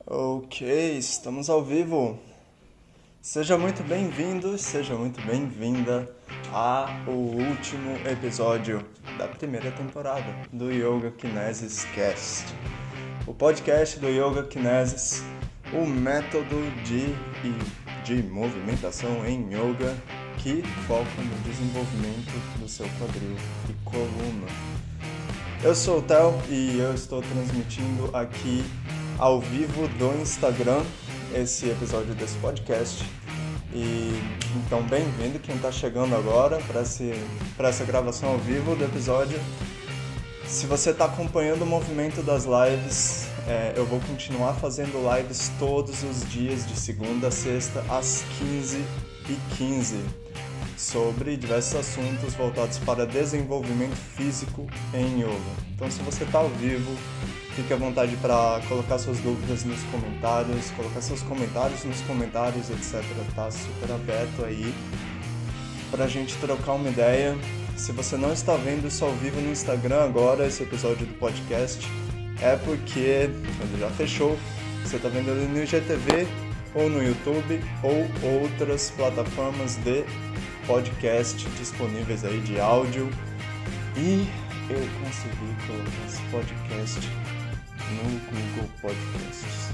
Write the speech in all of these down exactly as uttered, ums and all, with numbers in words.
Ok, estamos ao vivo. Seja muito bem-vindo, seja muito bem-vinda ao último episódio da primeira temporada do Yoga Kinesis Cast. O podcast do Yoga Kinesis, o método de, de movimentação em yoga que foca no desenvolvimento do seu quadril e coluna. Eu sou o Theo e eu estou transmitindo aqui ao vivo do Instagram esse episódio desse podcast. E então bem-vindo quem está chegando agora para essa gravação ao vivo do episódio. Se você está acompanhando o movimento das lives, é, eu vou continuar fazendo lives todos os dias de segunda a sexta às quinze e quinze sobre diversos assuntos voltados para desenvolvimento físico em yoga. Então, se você está ao vivo, fique à vontade para colocar suas dúvidas nos comentários, colocar seus comentários nos comentários, etcétera. Tá super aberto aí para a gente trocar uma ideia. Se você não está vendo isso ao vivo no Instagram agora, esse episódio do podcast, é porque ele já fechou. Você está vendo ele no I G T V, ou no YouTube, ou outras plataformas de podcast disponíveis aí de áudio. E eu consegui colocar esse podcast no Google Podcasts.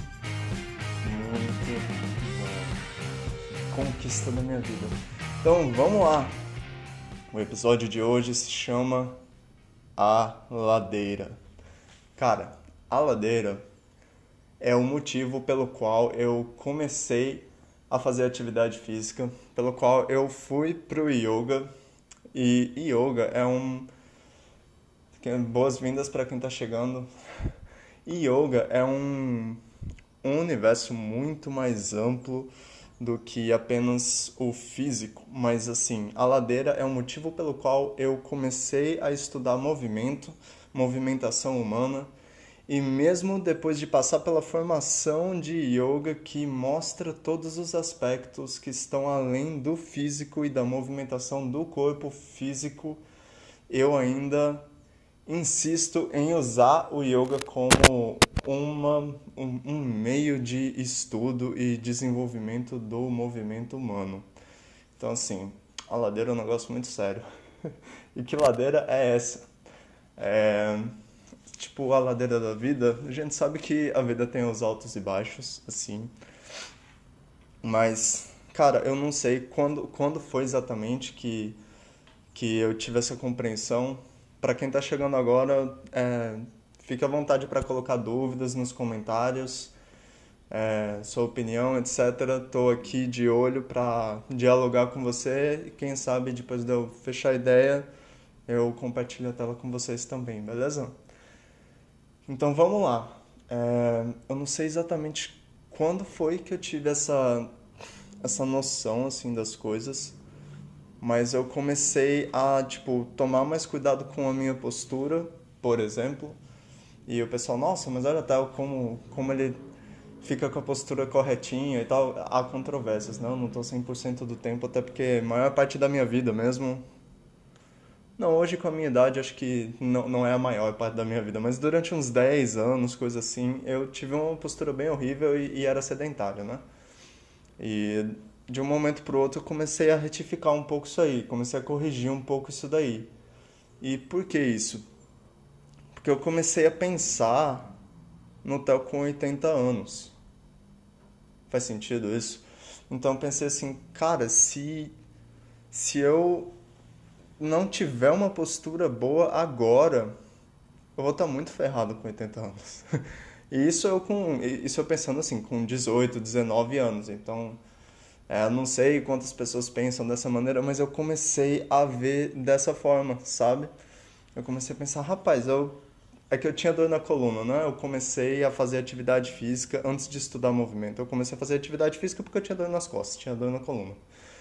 Muito bom. Conquista da minha vida. Então, vamos lá. O episódio de hoje se chama A Ladeira. Cara, a ladeira é o motivo pelo qual eu comecei a fazer atividade física, pelo qual eu fui pro yoga. E yoga é um... Boas-vindas para quem está chegando. Yoga é um, um universo muito mais amplo do que apenas o físico, mas assim, a ladeira é o motivo pelo qual eu comecei a estudar movimento, movimentação humana. E mesmo depois de passar pela formação de yoga que mostra todos os aspectos que estão além do físico e da movimentação do corpo físico, eu ainda insisto em usar o yoga como uma, um, um meio de estudo e desenvolvimento do movimento humano. Então assim, a ladeira é um negócio muito sério. E que ladeira é essa? É... Tipo, a ladeira da vida, a gente sabe que a vida tem os altos e baixos, assim. Mas, cara, eu não sei quando, quando foi exatamente que, que eu tive essa compreensão. Para quem tá chegando agora, é, fique à vontade para colocar dúvidas nos comentários, é, sua opinião, etcétera. Tô aqui de olho para dialogar com você e quem sabe depois de eu fechar a ideia, eu compartilho a tela com vocês também, beleza? Então vamos lá. É, eu não sei exatamente quando foi que eu tive essa, essa noção assim das coisas, mas eu comecei a tipo tomar mais cuidado com a minha postura, por exemplo. E o pessoal, nossa, mas olha até como como ele fica com a postura corretinha e tal. Há controvérsias, né? Eu não tô cem por cento do tempo, até porque a maior parte da minha vida mesmo. Não, hoje com a minha idade acho que não, não é a maior parte da minha vida, mas durante uns dez anos, coisa assim, eu tive uma postura bem horrível e, e era sedentário, né? E de um momento pro outro eu comecei a retificar um pouco isso aí, comecei a corrigir um pouco isso daí. E por que isso? Porque eu comecei a pensar no Theo com oitenta anos. Faz sentido isso? Então eu pensei assim, cara, se, se eu não tiver uma postura boa agora, eu vou estar muito ferrado com oitenta anos. E isso eu com isso eu pensando assim, com dezoito, dezenove anos. Então, é, eu não sei quantas pessoas pensam dessa maneira, mas eu comecei a ver dessa forma, sabe? Eu comecei a pensar, rapaz, eu é que eu tinha dor na coluna, né? Eu comecei a fazer atividade física antes de estudar movimento. Eu comecei a fazer atividade física porque eu tinha dor nas costas, tinha dor na coluna.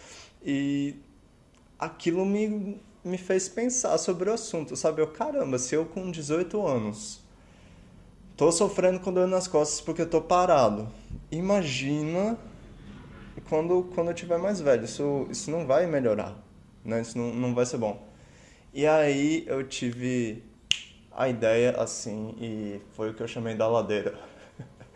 E aquilo me, me fez pensar sobre o assunto, sabe? Eu, caramba, se eu com dezoito anos tô sofrendo com dor nas costas porque eu tô parado, imagina quando, quando eu tiver mais velho, isso, isso não vai melhorar, né? Isso não, não vai ser bom. E aí eu tive a ideia assim, e foi o que eu chamei da ladeira.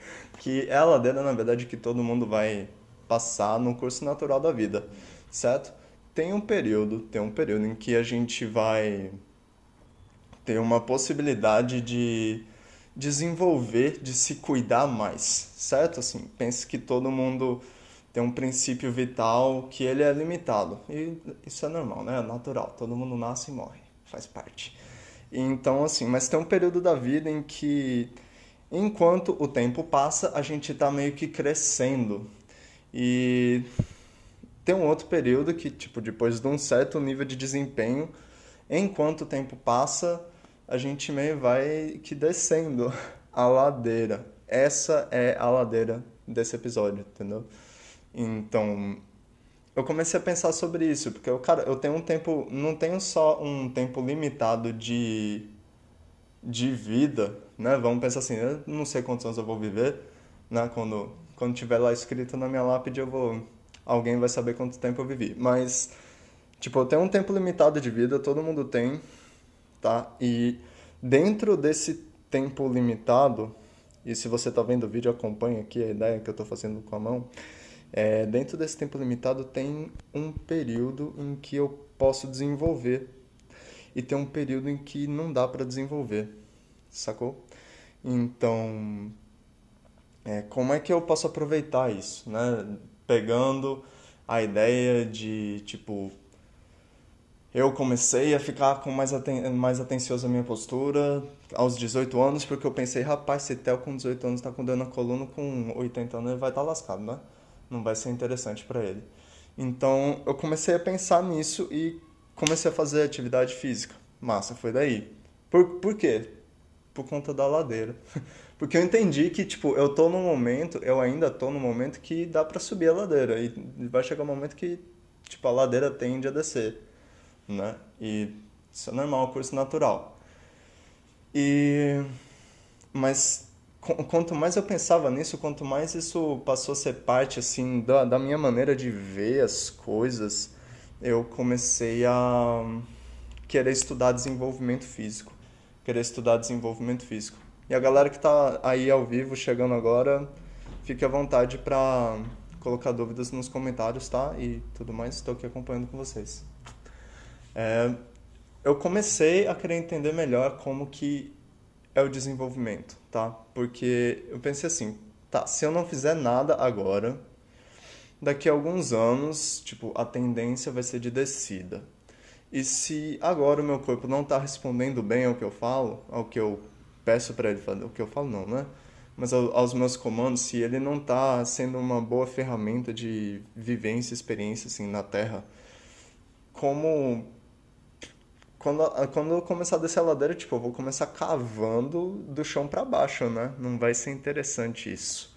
que é a ladeira, na verdade, que todo mundo vai passar no curso natural da vida, certo? Tem um período, tem um período em que a gente vai ter uma possibilidade de desenvolver, de se cuidar mais, certo? Assim, pense que todo mundo tem um princípio vital que ele é limitado. E isso é normal, né? É natural. Todo mundo nasce e morre, faz parte. Então, assim, mas tem um período da vida em que, enquanto o tempo passa, a gente está meio que crescendo. E tem um outro período que, tipo, depois de um certo nível de desempenho, enquanto o tempo passa, a gente meio vai que descendo a ladeira. Essa é a ladeira desse episódio, entendeu? Então, eu comecei a pensar sobre isso, porque eu, cara, eu tenho um tempo, não tenho só um tempo limitado de, de vida, né? Vamos pensar assim, eu não sei quantos anos eu vou viver, né? Quando, quando tiver lá escrito na minha lápide, eu vou, alguém vai saber quanto tempo eu vivi. Mas, tipo, eu tenho um tempo limitado de vida, todo mundo tem, tá? E dentro desse tempo limitado, e se você está vendo o vídeo, acompanha aqui a ideia que eu estou fazendo com a mão. É, dentro desse tempo limitado tem um período em que eu posso desenvolver e tem um período em que não dá para desenvolver, sacou? Então, é, como é que eu posso aproveitar isso, né? Pegando a ideia de, tipo, eu comecei a ficar com mais, aten mais atencioso à minha postura aos dezoito anos, porque eu pensei, rapaz, se Theo com dezoito anos tá com dor na coluna, com oitenta anos ele vai estar lascado, né? Não vai ser interessante para ele. Então, eu comecei a pensar nisso e comecei a fazer atividade física. Massa, foi daí. Por, por quê? Por conta da ladeira. Porque eu entendi que, tipo, eu tô num momento, eu ainda tô num momento que dá pra subir a ladeira. E vai chegar um momento que, tipo, a ladeira tende a descer, né? E isso é normal, curso natural. E mas qu- quanto mais eu pensava nisso, quanto mais isso passou a ser parte assim da, da minha maneira de ver as coisas, eu comecei a querer estudar desenvolvimento físico, querer estudar desenvolvimento físico. E a galera que tá aí ao vivo chegando agora, fique à vontade para colocar dúvidas nos comentários, tá? E tudo mais, estou aqui acompanhando com vocês. É, eu comecei a querer entender melhor como que é o desenvolvimento, tá? Porque eu pensei assim, tá, se eu não fizer nada agora, daqui a alguns anos, tipo, a tendência vai ser de descida. E se agora o meu corpo não está respondendo bem ao que eu falo, ao que eu peço para ele fazer, o que eu falo não, né? Mas aos meus comandos, se ele não está sendo uma boa ferramenta de vivência, experiência assim na Terra, como quando, quando eu começar a descer a ladeira, tipo, eu vou começar cavando do chão para baixo, né? Não vai ser interessante isso.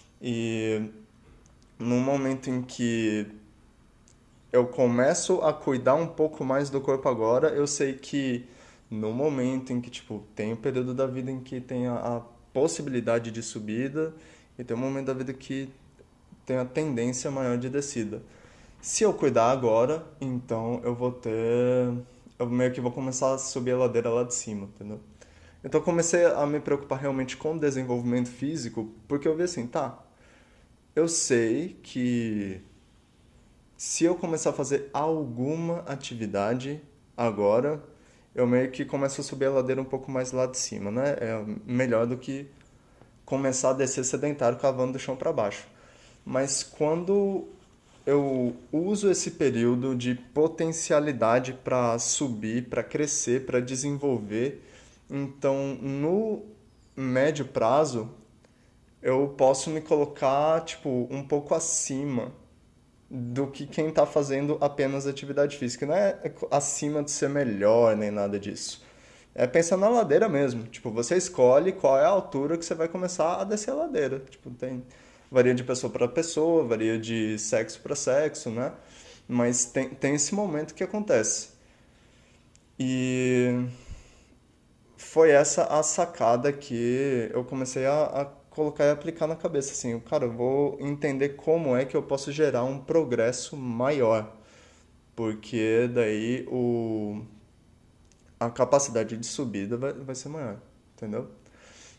E no momento em que eu começo a cuidar um pouco mais do corpo agora, eu sei que no momento em que, tipo, tem o período da vida em que tem a, a possibilidade de subida e tem um momento da vida que tem a tendência maior de descida. Se eu cuidar agora, então eu vou ter. Eu meio que vou começar a subir a ladeira lá de cima, entendeu? Então eu comecei a me preocupar realmente com o desenvolvimento físico, porque eu vi assim, tá, eu sei que se eu começar a fazer alguma atividade agora, eu meio que começo a subir a ladeira um pouco mais lá de cima, né? É melhor do que começar a descer sedentário cavando do chão para baixo. Mas quando eu uso esse período de potencialidade para subir, para crescer, para desenvolver, então no médio prazo eu posso me colocar tipo um pouco acima do que quem está fazendo apenas atividade física. Não é acima de ser melhor nem nada disso. É pensando na ladeira mesmo. Tipo, você escolhe qual é a altura que você vai começar a descer a ladeira. Tipo, tem varia de pessoa para pessoa, varia de sexo para sexo, né? Mas tem, tem esse momento que acontece. E foi essa a sacada que eu comecei a, a colocar e aplicar na cabeça, assim, cara, eu vou entender como é que eu posso gerar um progresso maior, porque daí o, a capacidade de subida vai, vai ser maior, entendeu?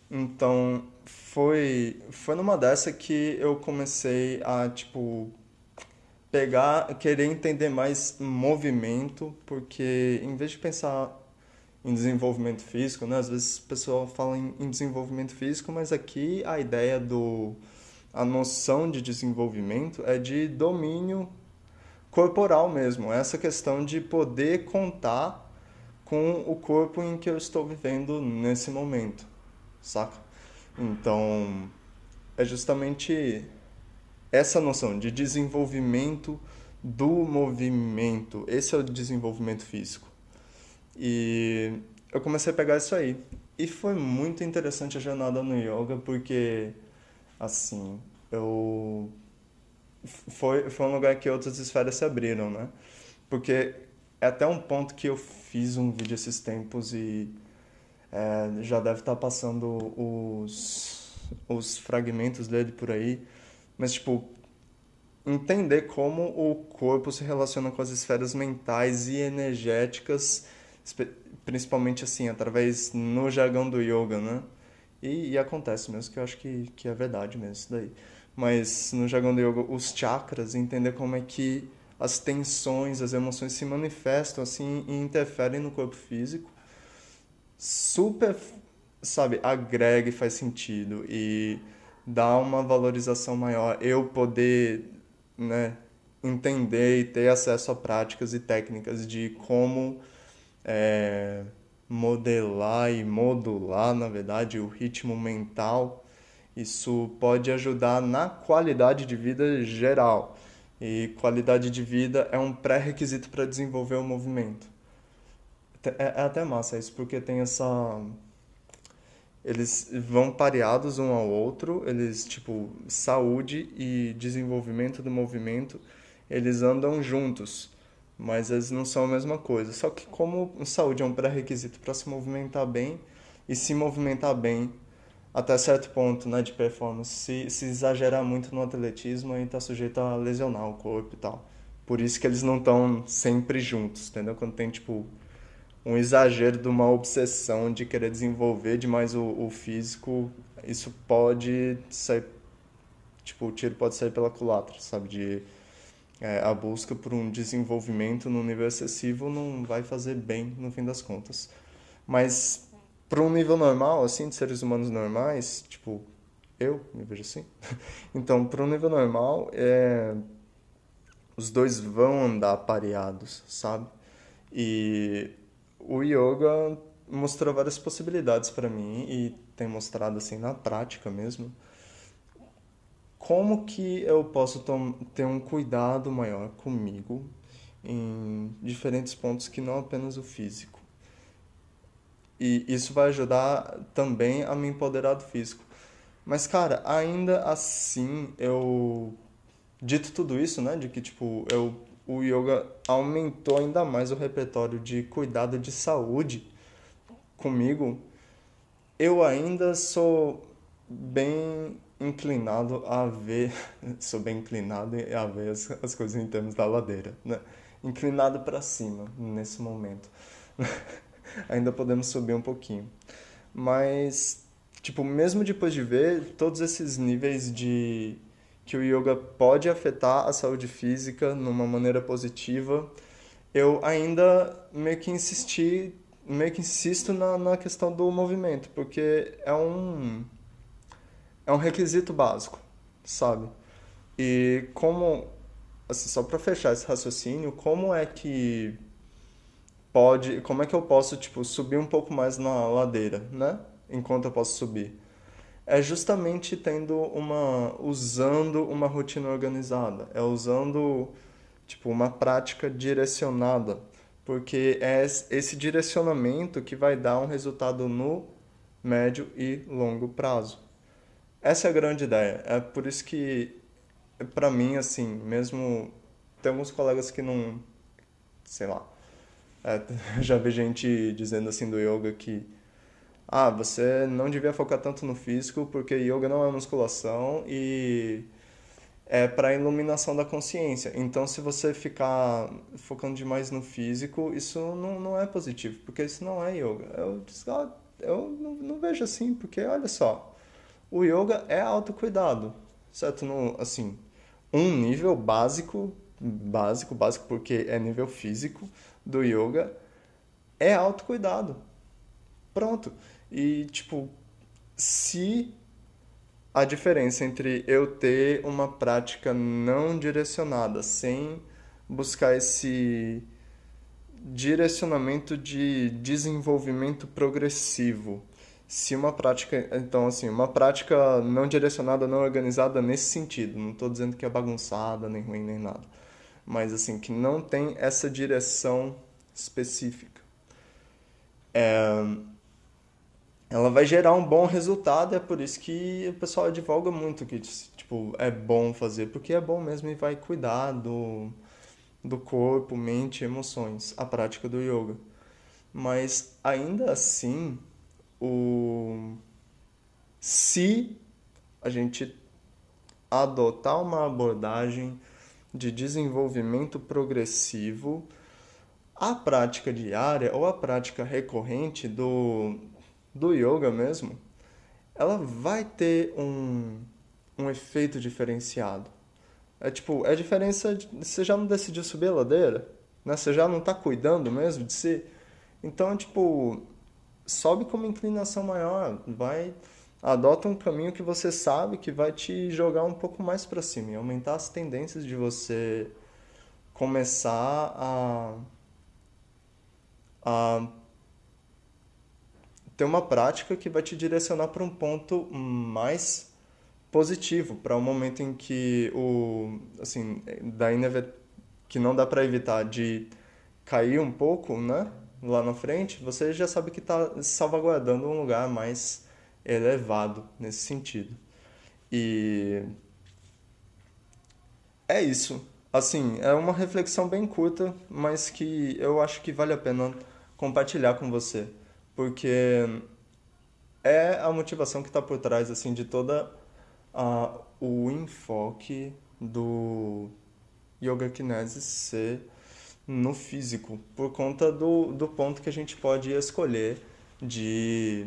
Então, foi, foi numa dessa que eu comecei a, tipo, pegar, querer entender mais movimento, porque em vez de pensar em desenvolvimento físico, né? Às vezes o pessoal fala em, em desenvolvimento físico, mas aqui a ideia do, a noção de desenvolvimento é de domínio corporal mesmo, essa questão de poder contar com o corpo em que eu estou vivendo nesse momento, saca? Então, é justamente essa noção de desenvolvimento do movimento. Esse é o desenvolvimento físico. E eu comecei a pegar isso aí. E foi muito interessante a jornada no yoga, porque, assim, eu. Foi, foi um lugar que outras esferas se abriram, né? Porque é até um ponto que eu fiz um vídeo esses tempos e é, já deve estar passando os, os fragmentos dele por aí. Mas, tipo, entender como o corpo se relaciona com as esferas mentais e energéticas, espe- principalmente assim, através no jargão do yoga, né? E, e acontece mesmo, que eu acho que, que é verdade mesmo isso daí. Mas no jargão do yoga, os chakras, entender como é que as tensões, as emoções se manifestam assim e interferem no corpo físico, super, sabe, agrega e faz sentido e dá uma valorização maior. Eu poder, né, entender e ter acesso a práticas e técnicas de como é, modelar e modular, na verdade, o ritmo mental, isso pode ajudar na qualidade de vida geral. E qualidade de vida é um pré-requisito para desenvolver o movimento. É, é até massa isso, porque tem essa. Eles vão pareados um ao outro, eles, tipo, saúde e desenvolvimento do movimento, eles andam juntos, mas eles não são a mesma coisa. Só que como saúde é um pré-requisito para se movimentar bem, e se movimentar bem até certo ponto, né, de performance, se, se exagerar muito no atletismo, aí tá sujeito a lesionar o corpo e tal. Por isso que eles não estão sempre juntos, entendeu? Quando tem, tipo, um exagero de uma obsessão de querer desenvolver demais o, o físico, isso pode sair, tipo, o tiro pode sair pela culatra, sabe? De, é, a busca por um desenvolvimento no nível excessivo não vai fazer bem no fim das contas. Mas para um nível normal, assim, de seres humanos normais, tipo, eu me vejo assim. Então, para um nível normal, é, os dois vão andar pareados, sabe? E o yoga mostrou várias possibilidades para mim e tem mostrado assim na prática mesmo. Como que eu posso tom- ter um cuidado maior comigo em diferentes pontos que não apenas o físico. E isso vai ajudar também a me empoderar do físico. Mas, cara, ainda assim, eu. Dito tudo isso, né? De que, tipo, eu, o yoga aumentou ainda mais o repertório de cuidado de saúde comigo. Eu ainda sou bem inclinado a ver. Sou bem inclinado a ver as, as coisas em termos da ladeira, né? Inclinado para cima nesse momento. Ainda podemos subir um pouquinho. Mas, tipo, mesmo depois de ver todos esses níveis de que o yoga pode afetar a saúde física numa maneira positiva, eu ainda meio que insisti, meio que insisto na, na questão do movimento, porque é um, é um requisito básico, sabe? E como, assim, só para fechar esse raciocínio, como é que pode, como é que eu posso, tipo, subir um pouco mais na ladeira, né? Enquanto eu posso subir. É justamente tendo uma, usando uma rotina organizada, é usando, tipo, uma prática direcionada, porque é esse direcionamento que vai dar um resultado no médio e longo prazo. Essa é a grande ideia. É por isso que, pra mim, assim, mesmo tem alguns colegas que não, sei lá, é, já vi gente dizendo assim do yoga que ah, você não devia focar tanto no físico porque yoga não é musculação e é para iluminação da consciência. Então, se você ficar focando demais no físico, isso não, não é positivo, porque isso não é yoga. Eu disse, ah, eu não, não vejo assim, porque olha só, o yoga é autocuidado, certo? No, assim, um nível básico, básico, básico, porque é nível físico do yoga, é autocuidado. Pronto. E, tipo, se a diferença entre eu ter uma prática não direcionada, sem buscar esse direcionamento de desenvolvimento progressivo. Se uma prática, então assim, uma prática não direcionada, não organizada nesse sentido, não estou dizendo que é bagunçada, nem ruim, nem nada, mas assim, que não tem essa direção específica. Ela vai gerar um bom resultado, é por isso que o pessoal advoga muito que, tipo, é bom fazer, porque é bom mesmo e vai cuidar do, do corpo, mente e emoções, a prática do yoga. Mas ainda assim, o se a gente adotar uma abordagem de desenvolvimento progressivo, a prática diária ou a prática recorrente do, do yoga mesmo, ela vai ter um, um efeito diferenciado. É tipo, é a diferença de, você já não decidiu subir a ladeira, né? Você já não está cuidando mesmo de si. Então, tipo, sobe com uma inclinação maior, vai adota um caminho que você sabe que vai te jogar um pouco mais para cima e aumentar as tendências de você começar a, a ter uma prática que vai te direcionar para um ponto mais positivo, para um momento em que o assim, da ineve- que não dá para evitar de cair um pouco, né? Lá na frente, você já sabe que está salvaguardando um lugar mais elevado nesse sentido. E é isso. Assim, é uma reflexão bem curta, mas que eu acho que vale a pena compartilhar com você, porque é a motivação que está por trás assim de toda a, o enfoque do Yoga Kinesis ser no físico, por conta do, do ponto que a gente pode escolher de,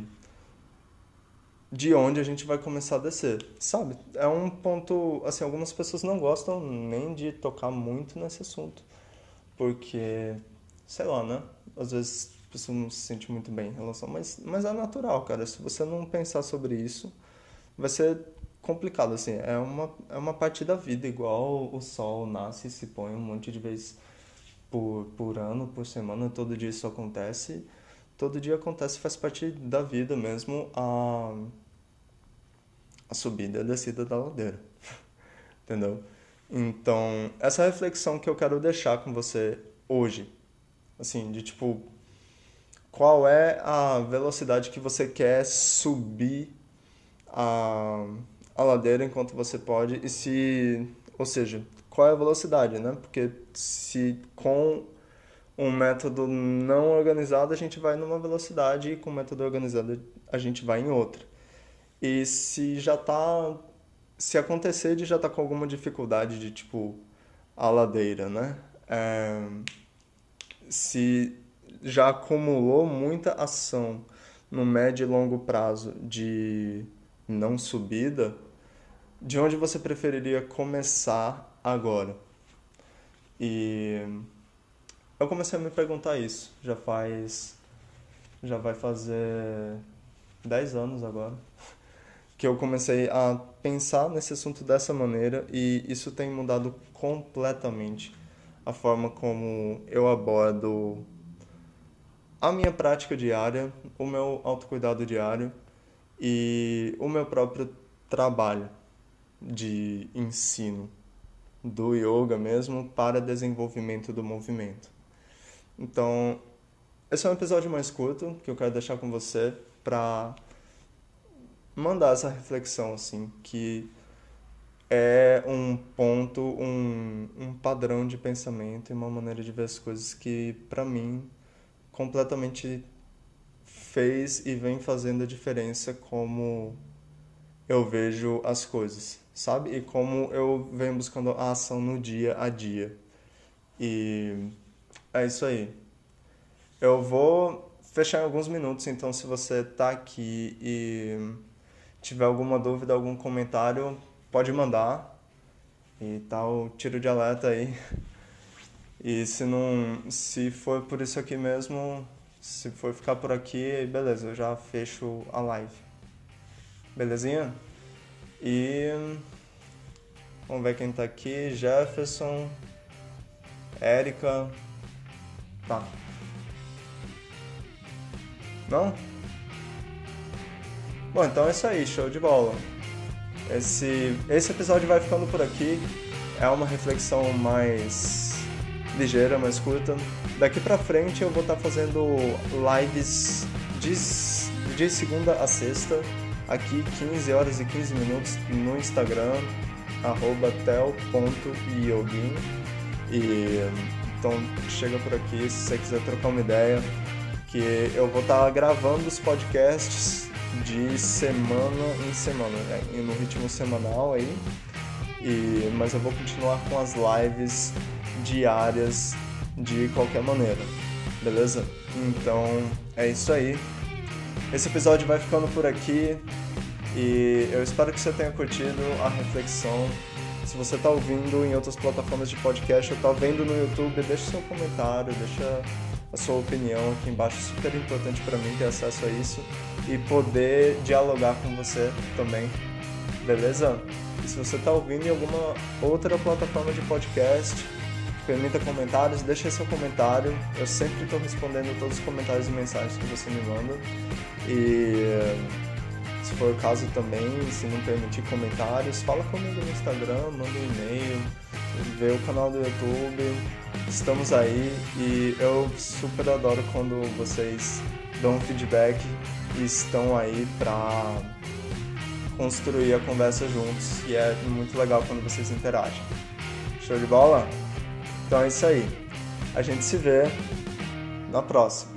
de onde a gente vai começar a descer, sabe? É um ponto, assim, algumas pessoas não gostam nem de tocar muito nesse assunto, porque, sei lá, né? Às vezes a pessoa não se sente muito bem em relação, mas, mas é natural, cara. Se você não pensar sobre isso, vai ser complicado, assim. É uma, é uma parte da vida, igual o sol nasce e se põe um monte de vezes por, por ano, por semana, todo dia isso acontece. Todo dia acontece, faz parte da vida mesmo a, a subida e a descida da ladeira, entendeu? Então, essa reflexão que eu quero deixar com você hoje, assim, de tipo, qual é a velocidade que você quer subir a, a ladeira enquanto você pode e se, ou seja, qual é a velocidade, né? Porque se com um método não organizado a gente vai numa velocidade e com um método organizado a gente vai em outra. E se já tá, se acontecer de já tá com alguma dificuldade de tipo a ladeira, né? É, se já acumulou muita ação no médio e longo prazo de não subida, de onde você preferiria começar agora? E eu comecei a me perguntar isso, já faz, já vai fazer dez anos agora, que eu comecei a pensar nesse assunto dessa maneira e isso tem mudado completamente a forma como eu abordo a minha prática diária, o meu autocuidado diário e o meu próprio trabalho de ensino do yoga mesmo para desenvolvimento do movimento. Então, esse é um episódio mais curto que eu quero deixar com você para mandar essa reflexão assim, que é um ponto, um, um padrão de pensamento e uma maneira de ver as coisas que para mim completamente fez e vem fazendo a diferença como eu vejo as coisas, sabe? E como eu venho buscando a ação no dia a dia. E é isso aí. Eu vou fechar em alguns minutos, então se você tá aqui e tiver alguma dúvida, algum comentário, pode mandar e tá o tiro de alerta aí. E se não, se for por isso aqui mesmo, se for ficar por aqui, beleza, eu já fecho a live. Belezinha? E vamos ver quem tá aqui. Jefferson, Érica. Tá. Não? Bom, então é isso aí, show de bola. Esse, esse episódio vai ficando por aqui. É uma reflexão mais ligeira, mais curta. Daqui pra frente eu vou estar fazendo lives de, de segunda a sexta, aqui quinze horas e quinze minutos no Instagram, arroba tel ponto yogin. E então chega por aqui se você quiser trocar uma ideia, que eu vou estar gravando os podcasts de semana em semana, né? No ritmo semanal aí, e, mas eu vou continuar com as lives diárias de qualquer maneira, beleza? Então é isso aí. Esse episódio vai ficando por aqui e eu espero que você tenha curtido a reflexão. Se você está ouvindo em outras plataformas de podcast ou está vendo no YouTube, deixa seu comentário, deixa a sua opinião aqui embaixo, super importante para mim ter acesso a isso e poder dialogar com você também, beleza? E se você está ouvindo em alguma outra plataforma de podcast, permita comentários, deixa seu comentário, eu sempre estou respondendo todos os comentários e mensagens que você me manda. E se for o caso também, se não permitir comentários, fala comigo no Instagram, manda um e-mail, vê o canal do YouTube, estamos aí e eu super adoro quando vocês dão feedback e estão aí para construir a conversa juntos, e é muito legal quando vocês interagem. Show de bola? Então é isso aí. A gente se vê na próxima.